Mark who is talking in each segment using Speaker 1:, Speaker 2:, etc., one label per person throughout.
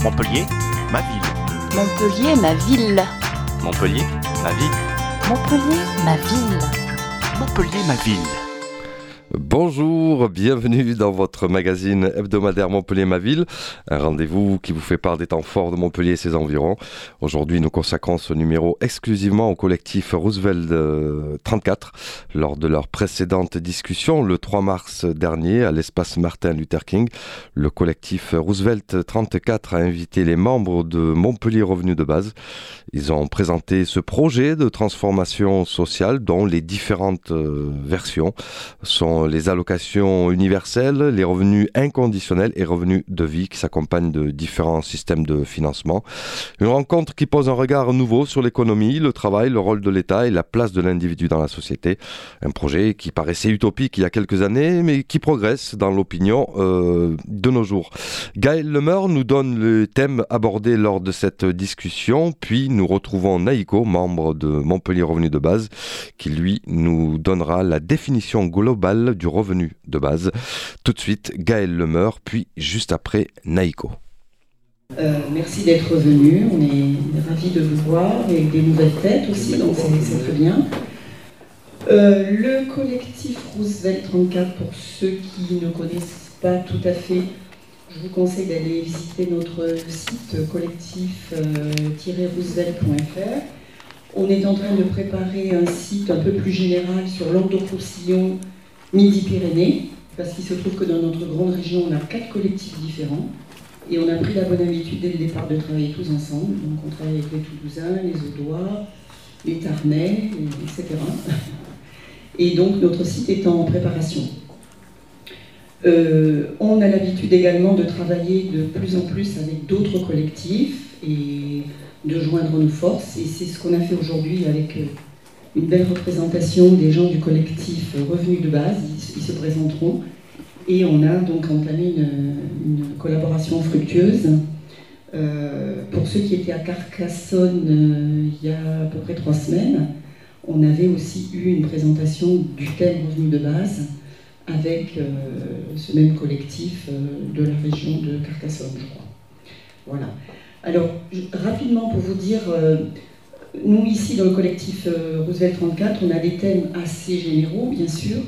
Speaker 1: Montpellier, ma ville.
Speaker 2: Montpellier, ma ville.
Speaker 1: Montpellier, ma ville.
Speaker 2: Montpellier, ma ville.
Speaker 1: Montpellier, ma ville.
Speaker 3: Bonjour, bienvenue dans votre magazine hebdomadaire Montpellier ma ville, un rendez-vous qui vous fait part des temps forts de Montpellier et ses environs. Aujourd'hui, nous consacrons ce numéro exclusivement au collectif Roosevelt 34 lors de leur précédente discussion le 3 mars dernier à l'espace Martin Luther King. Le collectif Roosevelt 34 a invité les membres de Montpellier Revenu de Base. Ils ont présenté ce projet de transformation sociale dont les différentes versions sont les allocations universelles, les revenus inconditionnels et revenus de vie qui s'accompagnent de différents systèmes de financement. Une rencontre qui pose un regard nouveau sur l'économie, le travail, le rôle de l'État et la place de l'individu dans la société. Un projet qui paraissait utopique il y a quelques années, mais qui progresse dans l'opinion de nos jours. Gaël Lemeur nous donne le thème abordé lors de cette discussion, puis nous retrouvons Naïko, membre de Montpellier Revenu de Base, qui lui nous donnera la définition globale du revenu de base. Tout de suite, Gaël Lemeur, puis juste après, Naïko.
Speaker 4: Merci d'être venu, on est ravis de vous voir et des nouvelles têtes aussi, donc c'est très bien. Le collectif Roosevelt 34, pour ceux qui ne connaissent pas tout à fait, je vous conseille d'aller visiter notre site collectif-roosevelt.fr. On est en train de préparer un site un peu plus général sur Languedoc-Roussillon, Midi-Pyrénées, parce qu'il se trouve que dans notre grande région, on a 4 collectifs différents, et on a pris la bonne habitude dès le départ de travailler tous ensemble. Donc on travaille avec les Toulousains, les Audois, les Tarnais, etc. Et donc notre site est en préparation. On a l'habitude également de travailler de plus en plus avec d'autres collectifs et de joindre nos forces, et c'est ce qu'on a fait aujourd'hui avec une belle représentation des gens du collectif Revenu de Base. Ils se présenteront, et on a donc entamé une collaboration fructueuse. Pour ceux qui étaient à Carcassonne il y a à peu près 3 semaines, on avait aussi eu une présentation du thème Revenu de Base avec ce même collectif de la région de Carcassonne, je crois. Voilà. Alors, rapidement pour vous dire, nous ici dans le collectif Roosevelt 34, on a des thèmes assez généraux, bien sûr.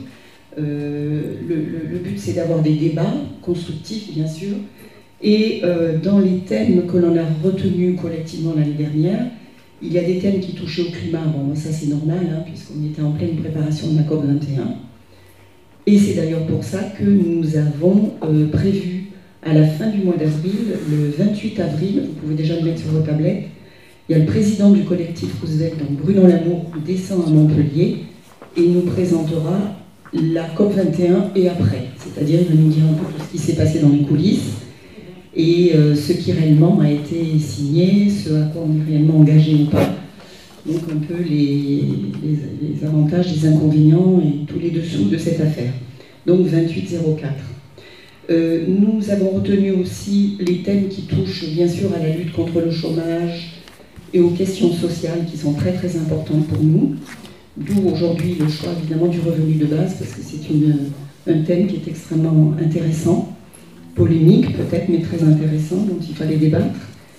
Speaker 4: Le but c'est d'avoir des débats constructifs, bien sûr. Et dans les thèmes que l'on a retenus collectivement l'année dernière, il y a des thèmes qui touchaient au climat. Bon, ça c'est normal, hein, puisqu'on était en pleine préparation de la COP 21. Et c'est d'ailleurs pour ça que nous avons prévu à la fin du mois d'avril, le 28 avril, vous pouvez déjà le mettre sur vos tablettes, il y a le président du collectif Roosevelt, donc Bruno Lamour, qui descend à Montpellier et nous présentera la COP 21 et après. C'est-à-dire, il va nous dire un peu tout ce qui s'est passé dans les coulisses et ce qui réellement a été signé, ce à quoi on est réellement engagé ou pas. Donc un peu les avantages, les inconvénients et tous les dessous de cette affaire. Donc 2804. Nous avons retenu aussi les thèmes qui touchent bien sûr à la lutte contre le chômage et aux questions sociales qui sont très très importantes pour nous. D'où aujourd'hui le choix évidemment du revenu de base, parce que c'est un thème qui est extrêmement intéressant, polémique peut-être, mais très intéressant, dont il fallait débattre.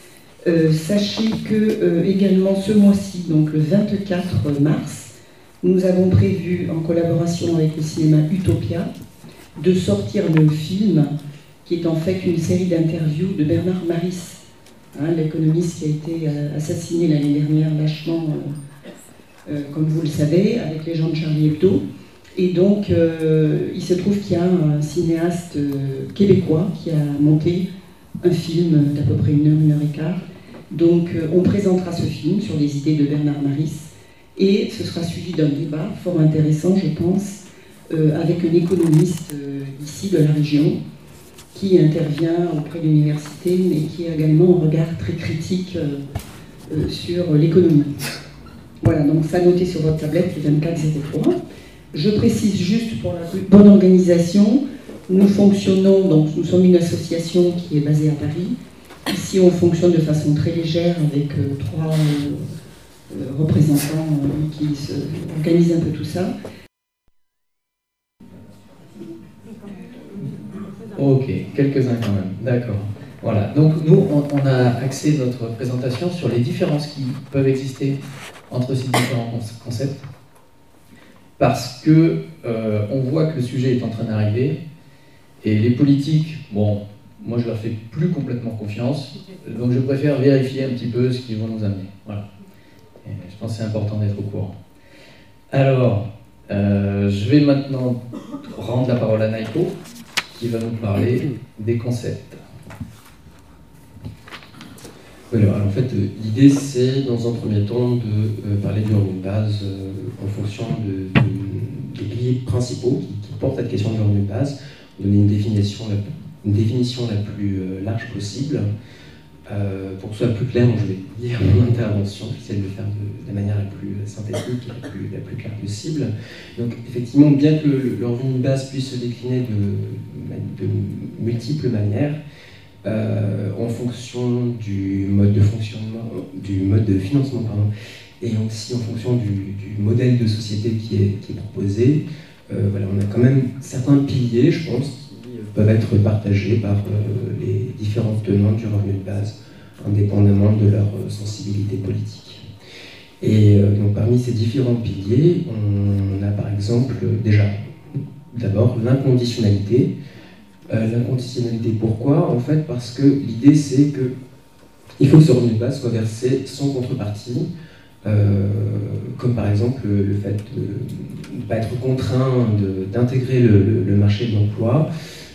Speaker 4: Sachez que également ce mois-ci, donc le 24 mars, nous avons prévu en collaboration avec le cinéma Utopia de sortir le film qui est en fait une série d'interviews de Bernard Maris, l'économiste qui a été assassiné l'année dernière lâchement, comme vous le savez, avec les gens de Charlie Hebdo. Et donc il se trouve qu'il y a un cinéaste québécois qui a monté un film d'à peu près 1 heure et quart. Donc on présentera ce film sur les idées de Bernard Maris, et ce sera suivi d'un débat fort intéressant, je pense, avec un économiste ici de la région qui intervient auprès de l'université, mais qui a également un regard très critique sur l'économie. Voilà, donc ça noté sur votre tablette, le 24-03. Je précise juste pour la bonne organisation, nous fonctionnons, donc nous sommes une association qui est basée à Paris. Ici, on fonctionne de façon très légère avec 3 représentants qui organisent un peu tout ça.
Speaker 5: Ok, quelques-uns quand même, d'accord. Voilà, donc nous, on a axé notre présentation sur les différences qui peuvent exister entre ces différents concepts, parce que on voit que le sujet est en train d'arriver, et les politiques, bon, moi je leur fais plus complètement confiance, donc je préfère vérifier un petit peu ce qu'ils vont nous amener. Voilà. Et je pense que c'est important d'être au courant. Alors, je vais maintenant rendre la parole à Naiko, qui va nous parler des concepts.
Speaker 6: Alors, en fait, l'idée, c'est, dans un premier temps, de parler du revenu de base en fonction des piliers principaux qui portent cette question du revenu de base, donner une définition la plus large possible. Pour que ce soit plus clair, je vais lire mon intervention, j'essaie de le faire de la manière la plus synthétique et la plus claire possible. Donc, effectivement, bien que le revenu de base puisse se décliner de multiples manières, en fonction du mode de fonctionnement, du mode de financement, et aussi en fonction du modèle de société qui est proposé. Voilà, on a quand même certains piliers, je pense, qui peuvent être partagés par les différents tenants du revenu de base, indépendamment de leur sensibilité politique. Et donc parmi ces différents piliers, on a par exemple d'abord l'inconditionnalité. L'inconditionnalité, pourquoi? En fait, parce que l'idée, c'est que il faut que ce revenu de base soit versé sans contrepartie, comme par exemple le fait de ne pas être contraint d'intégrer le marché de l'emploi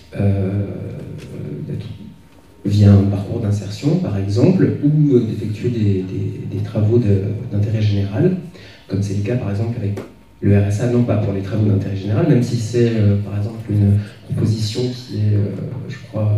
Speaker 6: via un parcours d'insertion, par exemple, ou d'effectuer des travaux d'intérêt général, comme c'est le cas, par exemple, avec le RSA, non pas pour les travaux d'intérêt général, même si c'est, par exemple, une proposition qui est, je crois,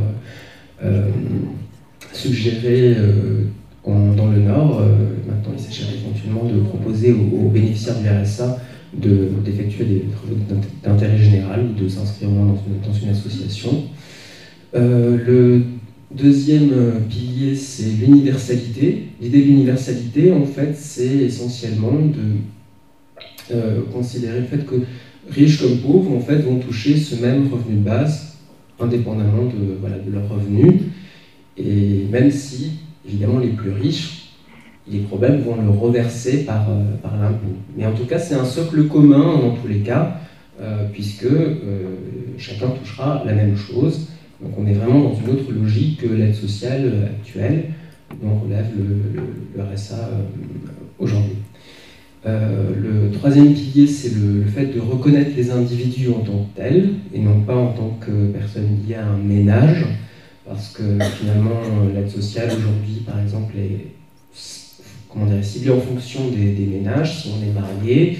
Speaker 6: suggérée dans le Nord. Maintenant, il s'agirait éventuellement de proposer aux bénéficiaires du RSA d'effectuer des travaux d'intérêt général ou de s'inscrire dans une association. Le deuxième pilier, c'est l'universalité. L'idée de l'universalité, en fait, c'est essentiellement de considérer le fait que riches comme pauvres, en fait, vont toucher ce même revenu de base, indépendamment de leurs revenus. Et même si, évidemment, les plus riches, les problèmes vont le reverser par l'impôt. Mais en tout cas, c'est un socle commun dans tous les cas, puisque chacun touchera la même chose. Donc on est vraiment dans une autre logique que l'aide sociale actuelle, dont relève le RSA aujourd'hui. Le troisième pilier, c'est le fait de reconnaître les individus en tant que tels, et non pas en tant que personnes liées à un ménage, parce que finalement, l'aide sociale aujourd'hui, par exemple, est ciblée en fonction des ménages, si on est marié,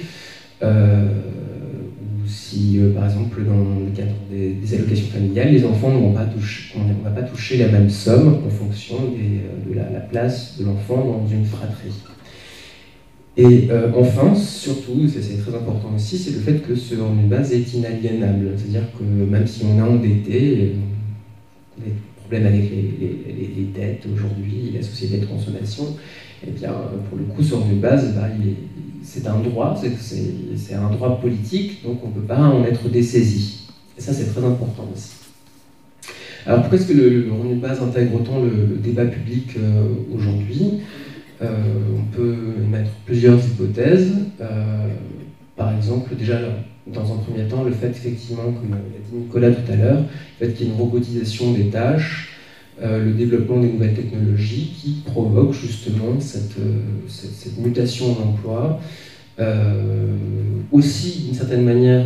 Speaker 6: ou si, par exemple, dans le cadre des allocations familiales, les enfants ne vont pas toucher la même somme en fonction de la place de l'enfant dans une fratrie. Et enfin, surtout, c'est très important aussi, c'est le fait que ce revenu de base est inaliénable. C'est-à-dire que même si on est endetté, des problèmes avec les dettes aujourd'hui, la société de consommation, et bien pour le coup, ce revenu de base, c'est un droit, c'est un droit politique, donc on ne peut pas en être dessaisi. Et ça, c'est très important aussi. Alors pourquoi est-ce que le revenu de base intègre autant le débat public aujourd'hui? On peut émettre plusieurs hypothèses. Par exemple, déjà, dans un premier temps, le fait effectivement, comme l'a dit Nicolas tout à l'heure, le fait qu'il y ait une robotisation des tâches, le développement des nouvelles technologies qui provoquent justement cette mutation de l'emploi. Aussi, d'une certaine manière,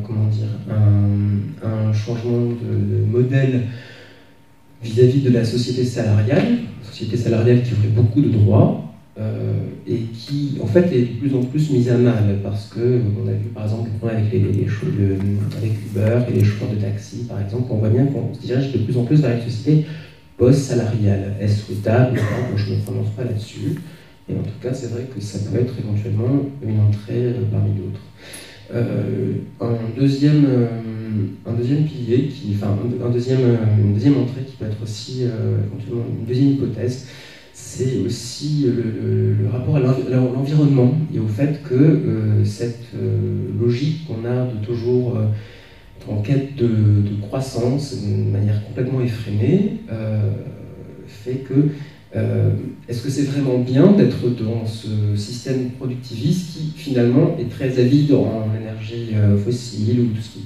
Speaker 6: un changement de modèle vis-à-vis de la société salariale qui offre beaucoup de droits et qui, en fait, est de plus en plus mise à mal parce qu'on a vu, par exemple, le problème avec avec Uber et les chauffeurs de taxi, par exemple, on voit bien qu'on se dirige de plus en plus vers une société post-salariale. Est-ce souhaitable? Bon, je ne me prononce pas là-dessus. Et en tout cas, c'est vrai que ça peut être éventuellement une entrée parmi d'autres. Un deuxième pilier, une deuxième entrée qui peut être aussi éventuellement une deuxième hypothèse, c'est aussi le rapport à l'environnement et au fait que cette logique qu'on a de toujours être en quête de croissance d'une manière complètement effrénée fait que est-ce que c'est vraiment bien d'être dans ce système productiviste qui finalement est très avide en énergie fossile ou tout ce qui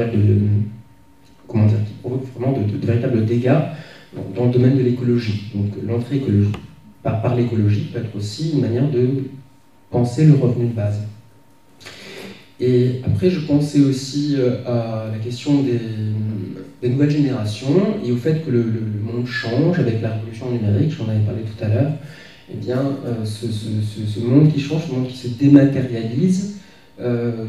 Speaker 6: provoque vraiment de véritables dégâts dans le domaine de l'écologie. Donc l'entrée écologique par l'écologie peut être aussi une manière de penser le revenu de base. Et après, je pensais aussi à la question des nouvelles générations et au fait que le monde change avec la révolution numérique, j'en avais parlé tout à l'heure. Eh bien, ce monde qui change, ce monde qui se dématérialise, le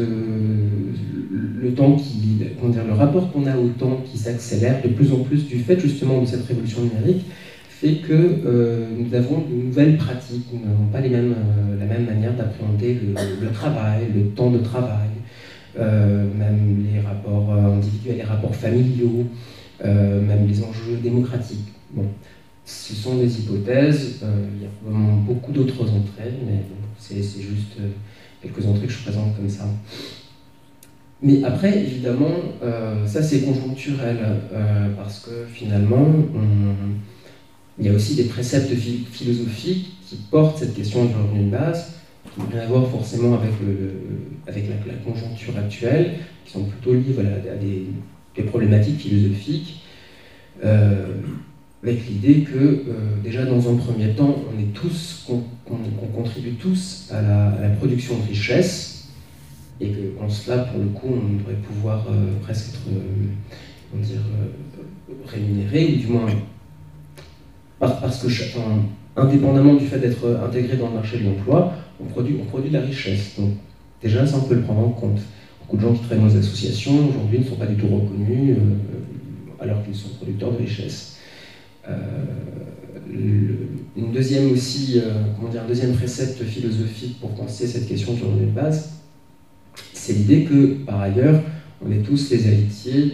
Speaker 6: rapport qu'on a au temps qui s'accélère de plus en plus du fait justement de cette révolution numérique, fait que nous avons de nouvelles pratiques, nous n'avons pas la même manière d'appréhender le travail, le temps de travail, même les rapports individuels, les rapports familiaux, même les enjeux démocratiques. Bon, ce sont des hypothèses, il y a vraiment beaucoup d'autres entrées, mais bon, c'est juste quelques entrées que je présente comme ça. Mais après, évidemment, ça c'est conjoncturel, parce que finalement, il y a aussi des préceptes philosophiques qui portent cette question du revenu de base, qui n'ont rien à voir forcément avec la conjoncture actuelle, qui sont plutôt liés à des problématiques philosophiques, avec l'idée que déjà dans un premier temps, on contribue tous à la production de richesse, et qu'en cela, pour le coup, on devrait pouvoir presque être rémunéré, ou du moins parce que indépendamment du fait d'être intégré dans le marché de l'emploi, on produit de la richesse. Donc déjà, ça on peut le prendre en compte. Beaucoup de gens qui travaillent dans les associations aujourd'hui ne sont pas du tout reconnus alors qu'ils sont producteurs de richesse. Un deuxième précepte philosophique pour penser cette question du revenu de base, c'est l'idée que par ailleurs, on est tous les héritiers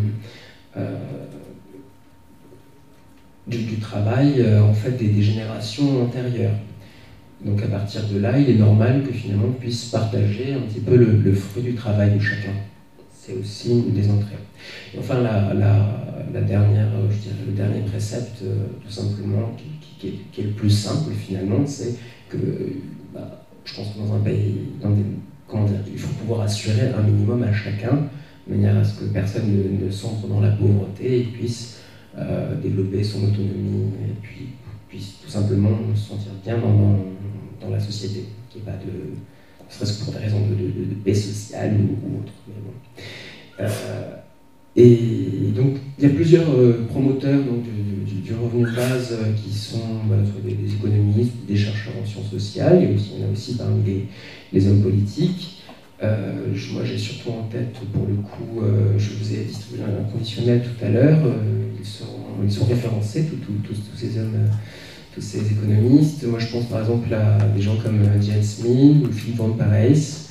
Speaker 6: du travail en fait des générations antérieures. Donc à partir de là, il est normal que finalement on puisse partager un petit peu le fruit du travail de chacun. C'est aussi une des entrées. Et enfin la dernière, je dirais le dernier précepte, tout simplement, qui est le plus simple finalement, c'est que je pense que dans un pays, il faut pouvoir assurer un minimum à chacun, de manière à ce que personne ne sombre dans la pauvreté et puisse développer son autonomie et puis puisse tout simplement se sentir bien dans la société, qu'il n'y ait pas ne serait-ce que pour des raisons de paix sociale ou autre. Mais bon. Et donc il y a plusieurs promoteurs donc, du revenu de base qui sont soit des économistes, des chercheurs en sciences sociales, et aussi, il y en a aussi parmi les hommes politiques. Moi j'ai surtout en tête, pour le coup, je vous ai distribué un conditionnel tout à l'heure, ils sont référencés, tous ces hommes, tous ces économistes. Moi je pense par exemple à des gens comme James Mill ou Philippe Van Parijs,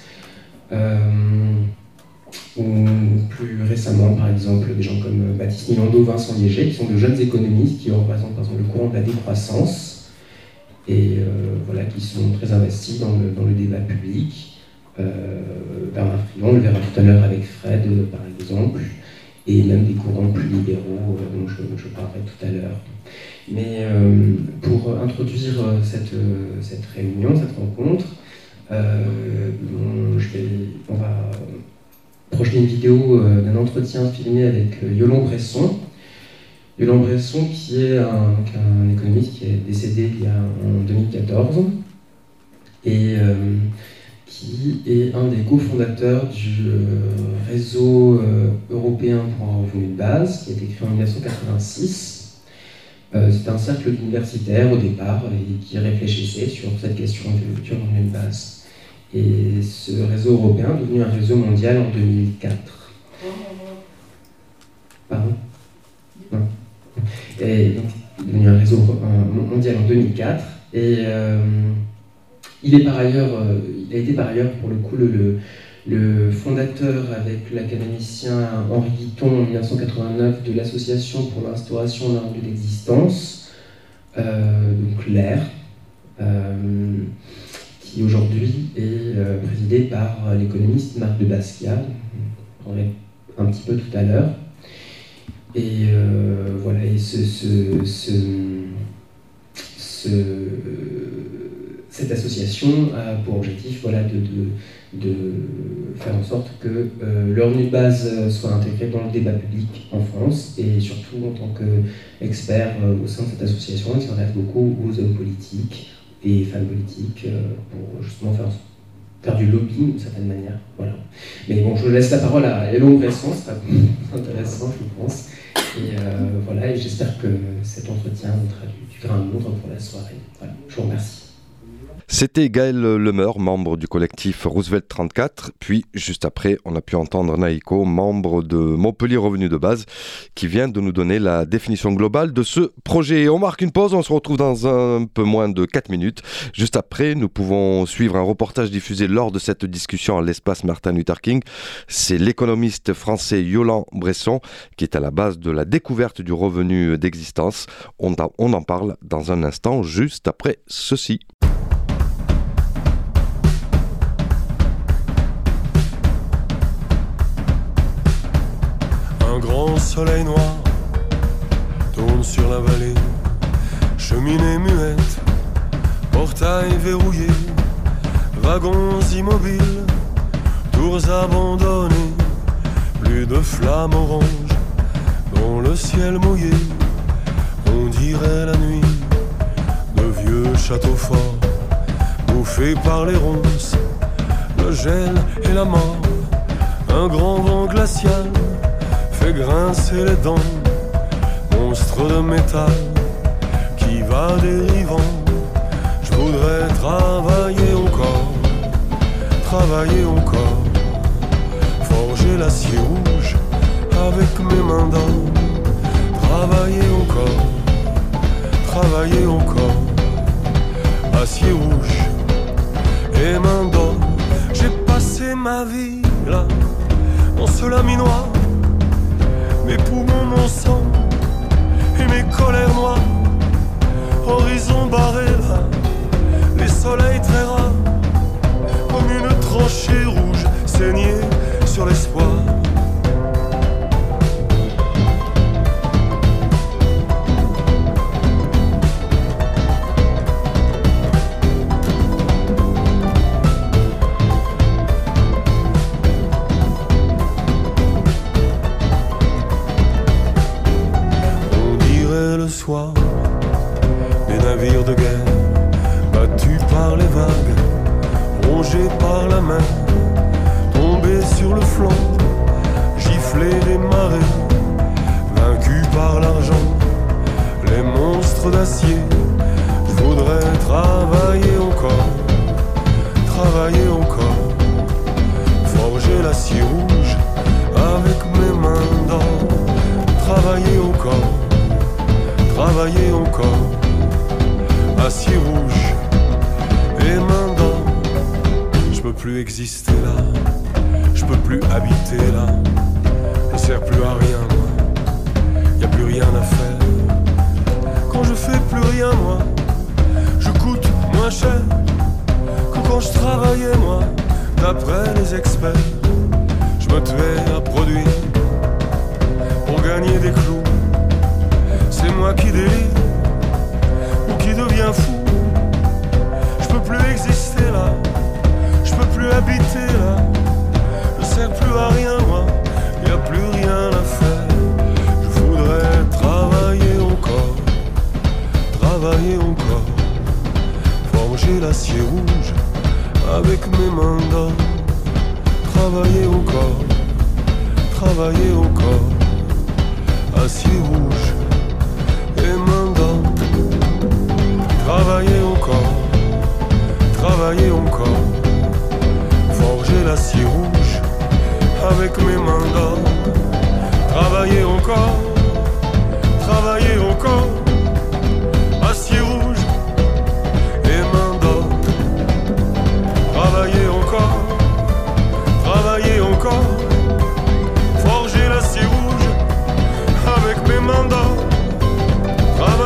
Speaker 6: ou plus récemment par exemple des gens comme Baptiste Milando, Vincent Liéger, qui sont de jeunes économistes qui représentent par exemple le courant de la décroissance et qui sont très investis dans le débat public. Bernard Frion, on le verra tout à l'heure avec Fred par exemple, et même des courants plus libéraux dont je parlerai tout à l'heure. Mais pour introduire cette réunion, cette rencontre, on va projeter une vidéo d'un entretien filmé avec Yolande Bresson. Yolande Bresson qui est un économiste qui est décédé en 2014 et qui est un des cofondateurs du réseau européen pour un revenu de base, qui a été créé en 1986. C'était un cercle d'universitaires au départ et qui réfléchissait sur cette question du revenu de base. Et ce réseau européen est devenu un réseau mondial en 2004. Pardon ? Non. Et donc, il est devenu un réseau mondial en 2004. Et il a été par ailleurs, pour le coup, le fondateur avec l'académicien Henri Guiton en 1989 de l'Association pour l'instauration d'un revenu d'existence, donc l'AIR, qui aujourd'hui est présidé par l'économiste Marc de Basquiat, on en parlerai un petit peu tout à l'heure. Et voilà, et cette association a pour objectif de faire en sorte que le revenu de base soit intégré dans le débat public en France, et surtout en tant qu'expert au sein de cette association, il s'adresse beaucoup aux hommes politiques et femmes politiques pour justement faire du lobbying d'une certaine manière. Voilà. Mais bon, je laisse la parole à Hello Bresson, c'est intéressant, je pense. Et voilà, et j'espère que cet entretien mettra du grain à moudre pour la soirée. Voilà, je vous remercie.
Speaker 3: C'était Gaël Lemeur, membre du collectif Roosevelt 34, puis juste après on a pu entendre Naïko, membre de Montpellier Revenu de Base, qui vient de nous donner la définition globale de ce projet. On marque une pause, on se retrouve dans un peu moins de 4 minutes. Juste après, nous pouvons suivre un reportage diffusé lors de cette discussion à l'espace Martin Luther King. C'est l'économiste français Yolande Bresson qui est à la base de la découverte du revenu d'existence. On en parle dans un instant, juste après ceci.
Speaker 7: Un grand soleil noir tourne sur la vallée, cheminée muette, portail verrouillé, wagons immobiles, tours abandonnées, plus de flammes oranges dans le ciel mouillé. On dirait la nuit de vieux châteaux forts, bouffés par les ronces, le gel et la mort. Un grand vent glacial fait grincer les dents, monstre de métal qui va dérivant. Je voudrais travailler encore, forger l'acier rouge avec mes mains d'or. Travailler encore, acier rouge et mains d'or. J'ai passé ma vie là, dans ce laminoir. Mes poumons, mon sang et mes colères noires. Horizon barré là, les soleils très rares, comme une tranchée rouge saignée sur l'espoir. Des navires de guerre, battus par les vagues, rongés par la mer, tombés sur le flanc, giflés des marées, vaincus par l'argent, les monstres d'acier. Je voudrais travailler encore, forger l'acier rouge avec mes mains d'or. Travailler encore, acier rouge et main d'or. Je peux plus exister là, je peux plus habiter là. Je sers plus à rien moi, y a plus rien à faire. Quand je fais plus rien moi, je coûte moins cher que quand je travaillais moi. D'après les experts, je me tuais à produire pour gagner des clous. C'est moi qui délire ou qui deviens fou. Je peux plus exister là, je peux plus habiter là. Je sers plus à rien moi, y a plus rien à faire. Je voudrais travailler encore, forger l'acier rouge avec mes mains d'or. Travailler encore, acier rouge et main d'or. Travailler encore, forger l'acier rouge avec mes mains d'or. Travailler encore, acier rouge et main d'or. Travailler encore, forger l'acier rouge avec mes mains d'or.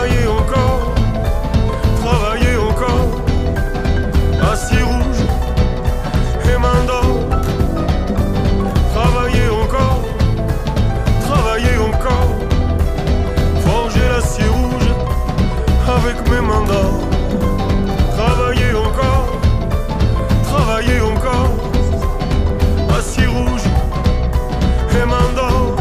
Speaker 7: avec mes mains d'or. Travailler encore, assis rouge et main d'or.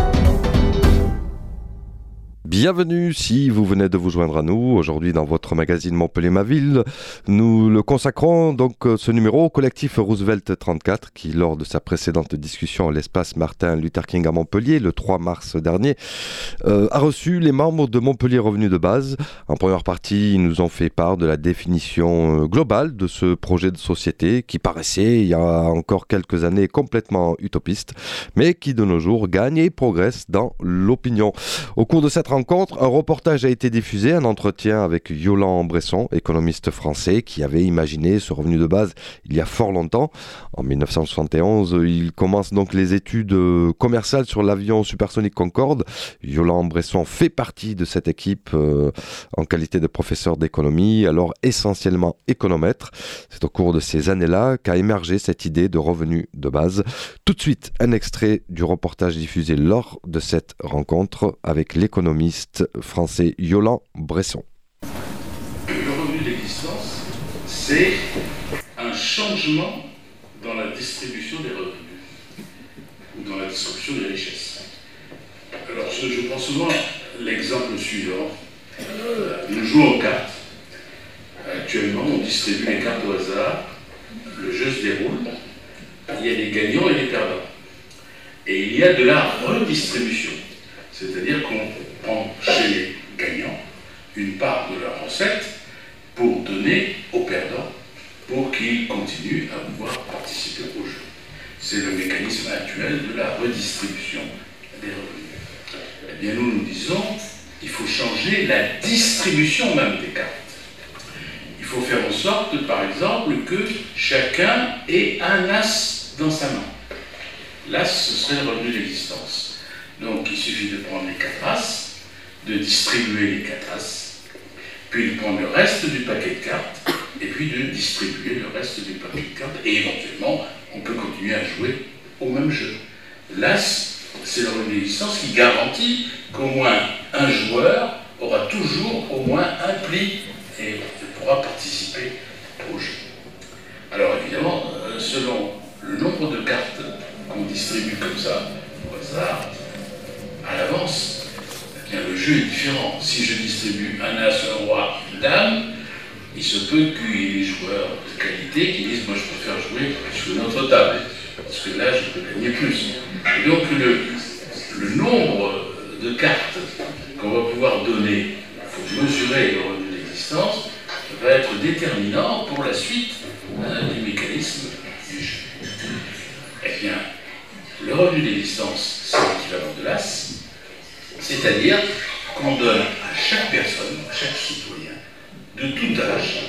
Speaker 3: Bienvenue si vous venez de vous joindre à nous aujourd'hui dans votre magazine Montpellier ma ville. Nous le consacrons donc ce numéro au collectif Roosevelt 34 qui, lors de sa précédente discussion à l'espace Martin Luther King à Montpellier le 3 mars dernier, a reçu les membres de Montpellier Revenu de Base. En première partie, ils nous ont fait part de la définition globale de ce projet de société qui paraissait il y a encore quelques années complètement utopiste, mais qui de nos jours gagne et progresse dans l'opinion. Au cours de cette rencontre, un reportage a été diffusé, un entretien avec Yolande Bresson, économiste français, qui avait imaginé ce revenu de base il y a fort longtemps. En 1971, il commence donc les études commerciales sur l'avion supersonique Concorde. Yolande Bresson fait partie de cette équipe en qualité de professeur d'économie, alors essentiellement économètre. C'est au cours de ces années-là qu'a émergé cette idée de revenu de base. Tout de suite, un extrait du reportage diffusé lors de cette rencontre avec l'économiste français Yolande Bresson.
Speaker 8: Le revenu d'existence, c'est un changement dans la distribution des revenus ou dans la distribution des richesses. Alors, je prends souvent l'exemple suivant. Nous jouons aux cartes. Actuellement, on distribue les cartes au hasard. Le jeu se déroule. Il y a des gagnants et des perdants. Et il y a de la redistribution. C'est-à-dire qu'on prend chez les gagnants une part de leur recette pour donner aux perdants pour qu'ils continuent à pouvoir participer au jeu. C'est le mécanisme actuel de la redistribution des revenus. Eh bien, nous disons qu'il faut changer la distribution même des cartes. Il faut faire en sorte, par exemple, que chacun ait un as dans sa main. L'as, ce serait le revenu d'existence. Donc, il suffit de prendre les 4 as, de distribuer les 4 as, puis de prendre le reste du paquet de cartes, et puis de distribuer le reste du paquet de cartes, et éventuellement, on peut continuer à jouer au même jeu. L'as, c'est le revenu d'existence qui garantit qu'au moins un joueur aura toujours au moins un pli et pourra participer au jeu. Alors évidemment, selon le nombre de cartes qu'on distribue comme ça, au hasard, à l'avance, eh bien, le jeu est différent. Si je distribue un as, un roi, une dame, il se peut qu'il y ait des joueurs de qualité qui disent « moi je préfère jouer sur notre table, parce que là je peux gagner plus ». Et donc le nombre de cartes qu'on va pouvoir donner pour mesurer le revenu d'existence va être déterminant pour la suite du mécanisme du jeu. Eh bien, le revenu d'existence, c'est l'équivalent de l'as, c'est-à-dire qu'on donne à chaque personne, à chaque citoyen, de tout âge,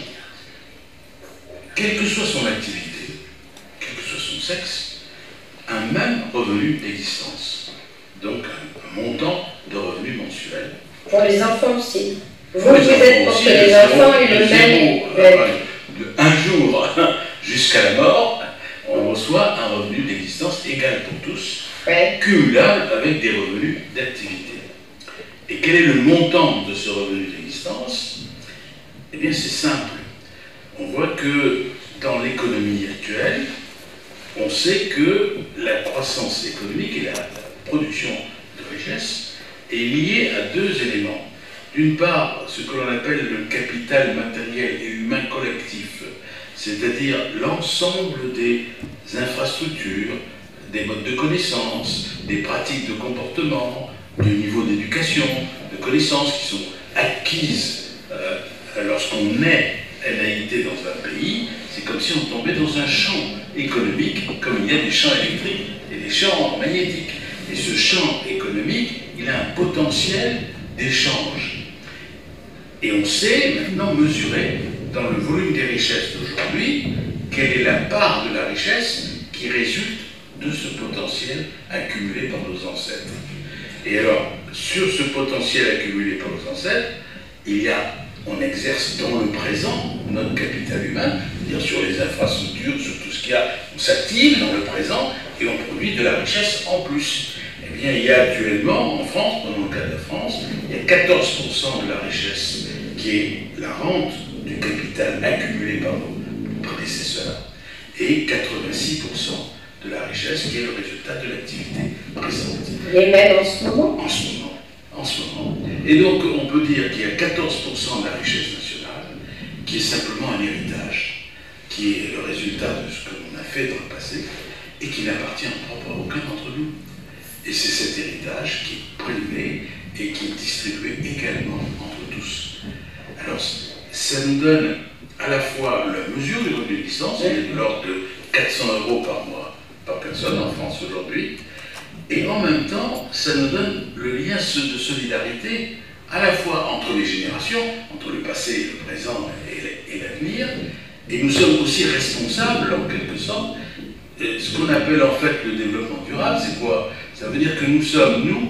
Speaker 8: quelle que soit son activité, quel que soit son sexe, un même revenu d'existence. Donc un montant de revenus mensuel.
Speaker 9: Pour les enfants aussi. Vous êtes pour que les enfants aient le même.
Speaker 8: De un jour jusqu'à la mort, on reçoit un revenu d'existence égal pour tous, cumulable avec des revenus d'activité. Et quel est le montant de ce revenu d'existence? Eh bien, c'est simple. On voit que dans l'économie actuelle, on sait que la croissance économique et la production de richesse est liée à 2 éléments. D'une part, ce que l'on appelle le capital matériel et humain collectif, c'est-à-dire l'ensemble des infrastructures, des modes de connaissance, des pratiques de comportement, du niveau d'éducation, de connaissances qui sont acquises lorsqu'on est NAIT dans un pays. C'est comme si on tombait dans un champ économique, comme il y a des champs électriques et des champs magnétiques. Et ce champ économique, il a un potentiel d'échange. Et on sait maintenant mesurer dans le volume des richesses d'aujourd'hui quelle est la part de la richesse qui résulte de ce potentiel accumulé par nos ancêtres. Et alors, sur ce potentiel accumulé par nos ancêtres, on exerce dans le présent notre capital humain, c'est-à-dire sur les infrastructures, sur tout ce qu'il y a, on s'active dans le présent et on produit de la richesse en plus. Eh bien, il y a actuellement, en France, dans le cas de la France, il y a 14% de la richesse qui est la rente du capital accumulé par nos prédécesseurs, et 86% de la richesse qui est le résultat de l'activité présente.
Speaker 9: Et même en ce moment.
Speaker 8: En ce moment. Et donc on peut dire qu'il y a 14% de la richesse nationale qui est simplement un héritage, qui est le résultat de ce que l'on a fait dans le passé et qui n'appartient en propre à aucun d'entre nous. Et c'est cet héritage qui est prélevé et qui est distribué également entre tous. Alors ça nous donne à la fois la mesure du revenu d'existence, il est de l'ordre de 400 € par mois par personne en France aujourd'hui, et en même temps, ça nous donne le lien de solidarité à la fois entre les générations, entre le passé, le présent et l'avenir, et nous sommes aussi responsables, en quelque sorte. Ce qu'on appelle en fait le développement durable, c'est quoi? Ça veut dire que nous sommes, nous,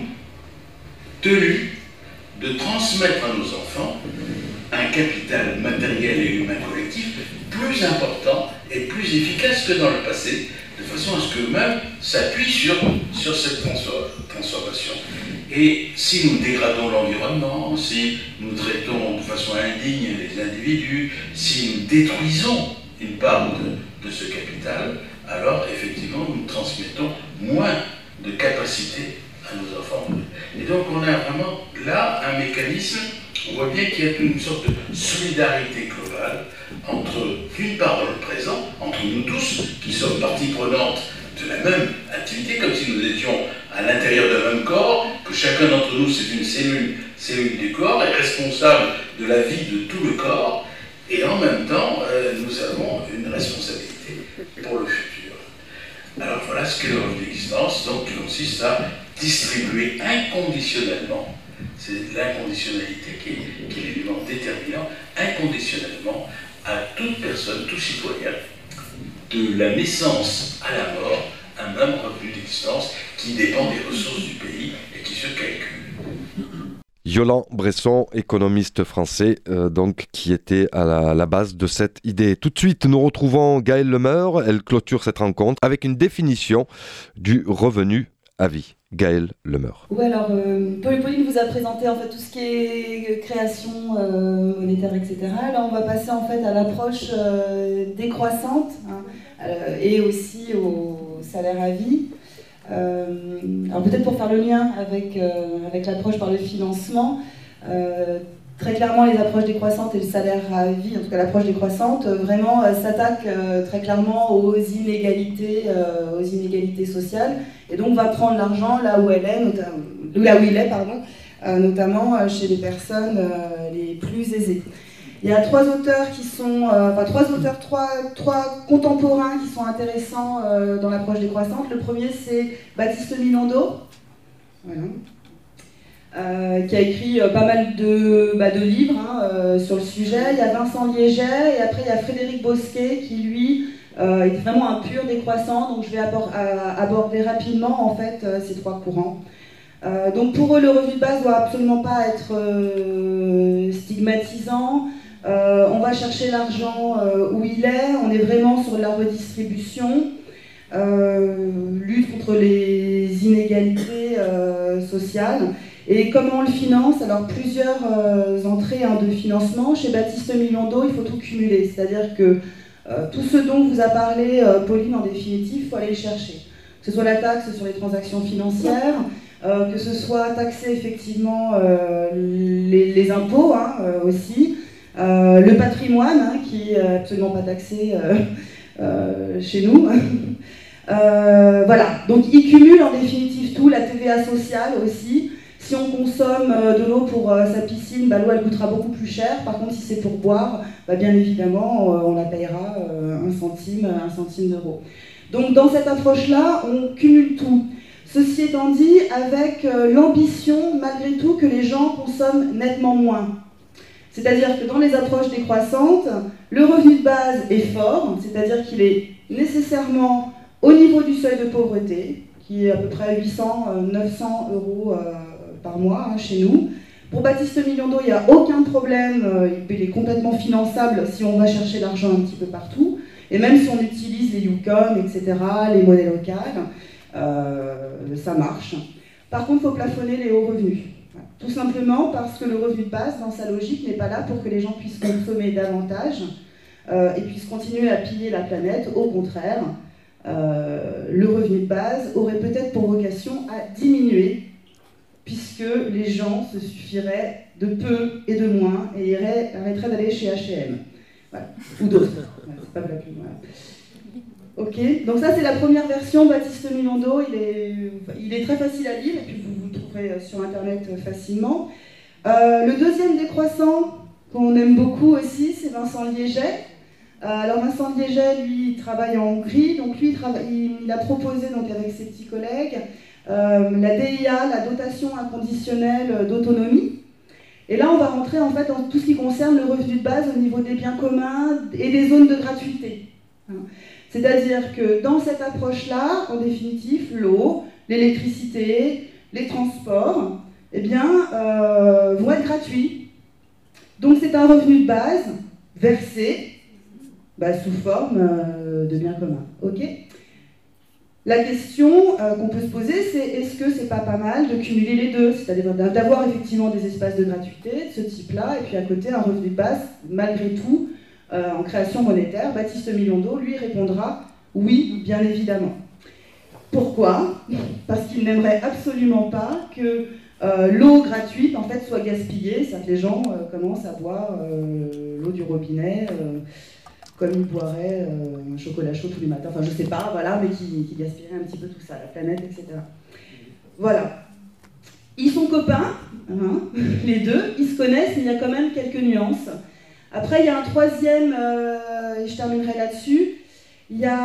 Speaker 8: tenus de transmettre à nos enfants un capital matériel et humain collectif plus important et plus efficace que dans le passé, de façon à ce qu'eux-mêmes s'appuient sur cette transformation. Et si nous dégradons l'environnement, si nous traitons de façon indigne les individus, si nous détruisons une part de ce capital, alors effectivement nous transmettons moins de capacité à nos enfants. Et donc on a vraiment là un mécanisme, on voit bien qu'il y a une sorte de solidarité globale entre, d'une part dans le présent, entre nous tous, qui sommes partie prenante de la même activité, comme si nous étions à l'intérieur d'un même corps, que chacun d'entre nous c'est une cellule du corps, est responsable de la vie de tout le corps, et en même temps nous avons une responsabilité pour le futur. Alors voilà ce qu'est le revenu d'existence, donc qui consiste à distribuer inconditionnellement, c'est l'inconditionnalité qui est l'élément déterminant, inconditionnellement à toute personne, tout citoyen, de la naissance à la mort, un même revenu d'existence qui dépend des ressources du pays et qui se calcule.
Speaker 3: Yolande Bresson, économiste français, donc, qui était à la base de cette idée. Tout de suite, nous retrouvons Gaëlle Lemeur. Elle clôture cette rencontre avec une définition du revenu à vie. Gaëlle Lemeur.
Speaker 10: Oui, alors Pauline vous a présenté en fait tout ce qui est création monétaire, etc. Là, on va passer en fait à l'approche décroissante et aussi au salaire à vie. Alors peut-être pour faire le lien avec l'approche par le financement, très clairement les approches décroissantes et le salaire à vie, en tout cas l'approche décroissante, vraiment s'attaque très clairement aux inégalités sociales, et donc va prendre l'argent là où il est, notamment chez les personnes les plus aisées. Il y a trois contemporains qui sont intéressants dans l'approche décroissante. Le premier, c'est Baptiste Minondo, qui a écrit pas mal de livres sur le sujet. Il y a Vincent Liéget, et après il y a Frédéric Bosquet, qui lui est vraiment un pur décroissant. Donc je vais aborder rapidement en fait ces trois courants. Donc pour eux, le revenu de base ne doit absolument pas être stigmatisant. On va chercher l'argent où il est, on est vraiment sur de la redistribution, lutte contre les inégalités sociales. Et comment on le finance? Alors plusieurs entrées de financement. Chez Baptiste Minondo, il faut tout cumuler, c'est-à-dire que tout ce dont vous a parlé Pauline, en définitive, il faut aller le chercher. Que ce soit la taxe sur les transactions financières, que ce soit taxer effectivement les impôts aussi, le patrimoine qui n'est absolument pas taxé chez nous. Voilà, donc il cumule en définitive tout, la TVA sociale aussi. Si on consomme de l'eau pour sa piscine, l'eau elle coûtera beaucoup plus cher. Par contre, si c'est pour boire, bien évidemment, on la payera 1 centime d'euro. Donc dans cette approche-là, on cumule tout. Ceci étant dit, avec l'ambition, malgré tout, que les gens consomment nettement moins. C'est-à-dire que dans les approches décroissantes, le revenu de base est fort, c'est-à-dire qu'il est nécessairement au niveau du seuil de pauvreté, qui est à peu près 800-900 euros par mois chez nous. Pour Baptiste Minondo, il n'y a aucun problème, il est complètement finançable si on va chercher l'argent un petit peu partout, et même si on utilise les Yukon, etc., les monnaies locales, ça marche. Par contre, il faut plafonner les hauts revenus. Tout simplement parce que le revenu de base, dans sa logique, n'est pas là pour que les gens puissent consommer davantage et puissent continuer à piller la planète. Au contraire, le revenu de base aurait peut-être pour vocation à diminuer, puisque les gens se suffiraient de peu et de moins et arrêteraient d'aller chez H&M. Voilà. Ou d'autres. C'est pas la plus, voilà. Ok, donc ça c'est la première version, Baptiste Milondo, il est très facile à lire et puis vous le trouverez sur internet facilement. Le deuxième décroissant qu'on aime beaucoup aussi, c'est Vincent Liéget. Alors Vincent Liéget, lui, il travaille en Hongrie, donc lui il a proposé donc, avec ses petits collègues la DIA, la dotation inconditionnelle d'autonomie. Et là on va rentrer en fait dans tout ce qui concerne le revenu de base au niveau des biens communs et des zones de gratuité. C'est-à-dire que dans cette approche-là, en définitive, l'eau, l'électricité, les transports, eh bien, vont être gratuits. Donc c'est un revenu de base versé sous forme de biens communs. Okay, la question qu'on peut se poser, c'est est-ce que c'est pas mal de cumuler les deux, c'est-à-dire d'avoir effectivement des espaces de gratuité de ce type-là, et puis à côté un revenu de base, malgré tout, en création monétaire. Baptiste Milondo, lui, répondra oui, bien évidemment. Pourquoi ? Parce qu'il n'aimerait absolument pas que l'eau gratuite en fait, soit gaspillée, ça que les gens commencent à boire l'eau du robinet comme ils boiraient un chocolat chaud tous les matins, enfin je sais pas, voilà, mais qui gaspillerait un petit peu tout ça, la planète, etc. Voilà. Ils sont copains, hein, les deux, ils se connaissent, mais il y a quand même quelques nuances. Après, il y a un troisième, et je terminerai là-dessus. Il y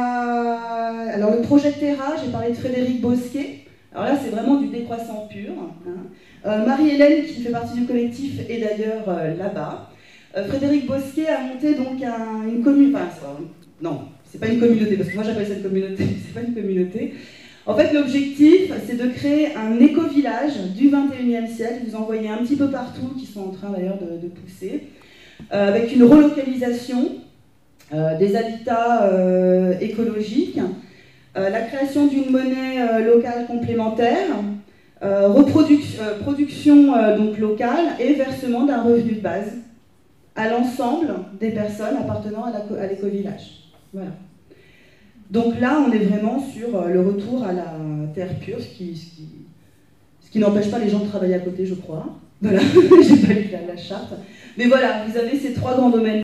Speaker 10: a alors, le projet Terra, j'ai parlé de Frédéric Bosquet. Alors là, c'est vraiment du décroissant pur. Hein. Marie-Hélène, qui fait partie du collectif, est d'ailleurs là-bas. Frédéric Bosquet a monté donc une communauté. Enfin, non, c'est pas une communauté, parce que moi j'appelle ça une communauté, c'est pas une communauté. En fait, l'objectif, c'est de créer un éco-village du 21e siècle. Vous en voyez un petit peu partout, qui sont en train d'ailleurs de pousser. Avec une relocalisation des habitats écologiques, la création d'une monnaie locale complémentaire, production donc locale et versement d'un revenu de base à l'ensemble des personnes appartenant à l'éco-village. Voilà. Donc là, on est vraiment sur le retour à la terre pure, ce qui n'empêche pas les gens de travailler à côté, je crois. Voilà, j'ai pas lu la charte. Mais voilà, vous avez ces trois grands domaines.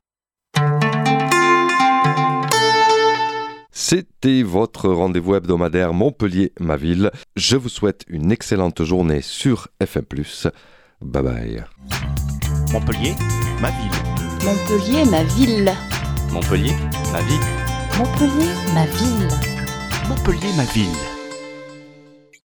Speaker 3: C'était votre rendez-vous hebdomadaire Montpellier, ma ville. Je vous souhaite une excellente journée sur FM+. Bye bye.
Speaker 1: Montpellier, ma ville.
Speaker 2: Montpellier, ma ville.
Speaker 1: Montpellier, ma ville.
Speaker 2: Montpellier, ma ville.
Speaker 1: Montpellier, ma ville.